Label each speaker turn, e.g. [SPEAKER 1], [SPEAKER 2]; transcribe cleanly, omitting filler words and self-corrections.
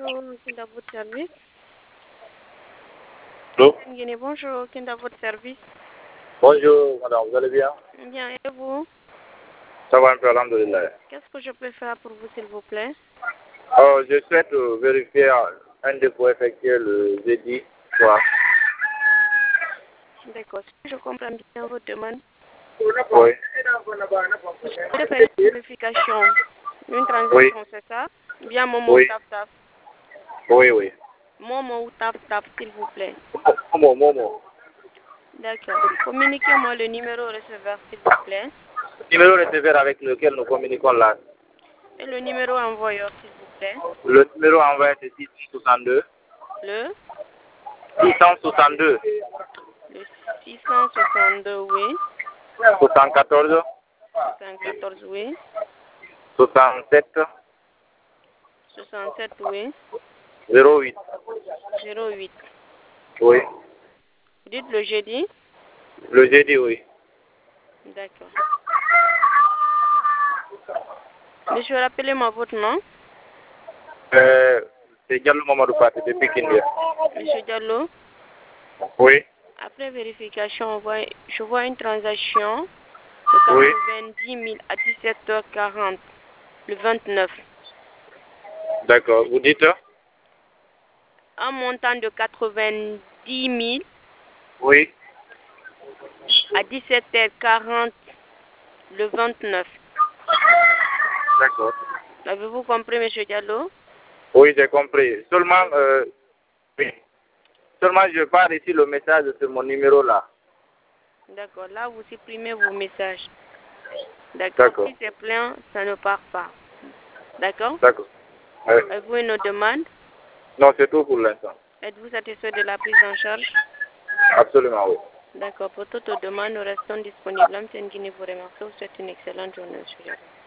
[SPEAKER 1] bonjour, qui est à votre service?
[SPEAKER 2] Allô?
[SPEAKER 1] Nguyen, bonjour, qui est à votre service?
[SPEAKER 2] Bonjour, madame, vous allez bien?
[SPEAKER 1] Bien, et vous?
[SPEAKER 2] Ça va un peu, alhamdoulilah.
[SPEAKER 1] Qu'est-ce que je peux faire pour vous, s'il vous plaît?
[SPEAKER 2] Je souhaite vérifier un dépôt effectué le jeudi soir.
[SPEAKER 1] D'accord, si je comprends bien votre demande.
[SPEAKER 2] Oui.
[SPEAKER 1] Vous voulez faire une vérification, une transaction,
[SPEAKER 2] Oui.
[SPEAKER 1] c'est ça? Bien, Momo
[SPEAKER 2] Oui.
[SPEAKER 1] ou Tap Tap?
[SPEAKER 2] Oui, oui.
[SPEAKER 1] Momo ou Tap Tap, s'il vous plaît.
[SPEAKER 2] Momo.
[SPEAKER 1] D'accord. Communiquez-moi le numéro receveur, s'il vous plaît.
[SPEAKER 2] Numéro receveur avec lequel nous communiquons là.
[SPEAKER 1] Et le numéro envoyeur, s'il vous plaît.
[SPEAKER 2] Le numéro envoyé c'est 662.
[SPEAKER 1] Le
[SPEAKER 2] 662.
[SPEAKER 1] Le 662, oui.
[SPEAKER 2] 74.
[SPEAKER 1] 74, oui.
[SPEAKER 2] 67.
[SPEAKER 1] 67, oui.
[SPEAKER 2] 08.
[SPEAKER 1] 08.
[SPEAKER 2] Oui.
[SPEAKER 1] Vous dites le jeudi?
[SPEAKER 2] Le jeudi, oui.
[SPEAKER 1] D'accord. Monsieur, rappelez-moi votre nom.
[SPEAKER 2] C'est Diallo Mamadou Fati depuis Kindia.
[SPEAKER 1] Monsieur Diallo,
[SPEAKER 2] Oui.
[SPEAKER 1] après vérification, je vois une transaction de
[SPEAKER 2] Oui.
[SPEAKER 1] 90 000 à 17h40, le 29.
[SPEAKER 2] D'accord. Vous dites?
[SPEAKER 1] Un montant de 90 000
[SPEAKER 2] Oui.
[SPEAKER 1] à 17h40, le 29.
[SPEAKER 2] D'accord.
[SPEAKER 1] Avez-vous compris, monsieur Diallo?
[SPEAKER 2] Oui, j'ai compris. Seulement, oui. Seulement, je parle ici le message sur mon numéro là.
[SPEAKER 1] D'accord. Là, vous supprimez vos messages. D'accord. Si c'est plein, ça ne part pas. D'accord?
[SPEAKER 2] D'accord.
[SPEAKER 1] Avez-vous une autre demande?
[SPEAKER 2] Non, c'est tout pour l'instant.
[SPEAKER 1] Êtes-vous satisfait de la prise en charge?
[SPEAKER 2] Absolument, oui.
[SPEAKER 1] D'accord. Pour toute demande, nous restons disponibles. M. Nguyen vous remercie. Vous souhaite une excellente journée, monsieur Diallo.